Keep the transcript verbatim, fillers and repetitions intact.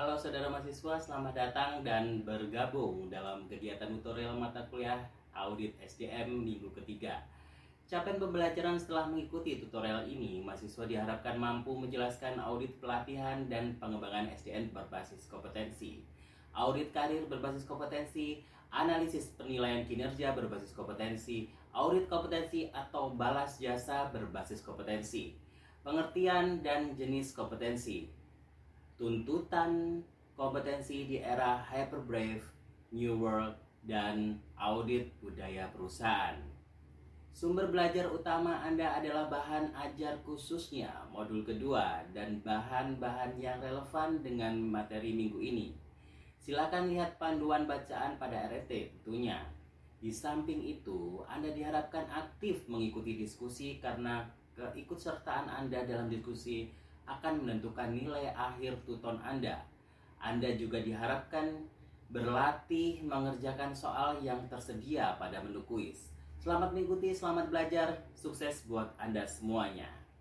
Halo saudara mahasiswa, selamat datang dan bergabung dalam kegiatan tutorial mata kuliah Audit S D M minggu ketiga. Capaian pembelajaran setelah mengikuti tutorial ini, mahasiswa diharapkan mampu menjelaskan audit pelatihan dan pengembangan S D M berbasis kompetensi, audit karir berbasis kompetensi, analisis penilaian kinerja berbasis kompetensi, audit kompetensi atau balas jasa berbasis kompetensi, pengertian dan jenis kompetensi, tuntutan kompetensi di era hyperbrave, new world, dan audit budaya perusahaan. Sumber belajar utama Anda adalah bahan ajar khususnya modul kedua dan bahan-bahan yang relevan dengan materi minggu ini. Silakan lihat panduan bacaan pada R F T tentunya. Di samping itu, Anda diharapkan aktif mengikuti diskusi karena keikutsertaan Anda dalam diskusi akan menentukan nilai akhir tuton Anda. Anda juga diharapkan berlatih mengerjakan soal yang tersedia pada menu kuis. Selamat mengikuti, selamat belajar, sukses buat Anda semuanya.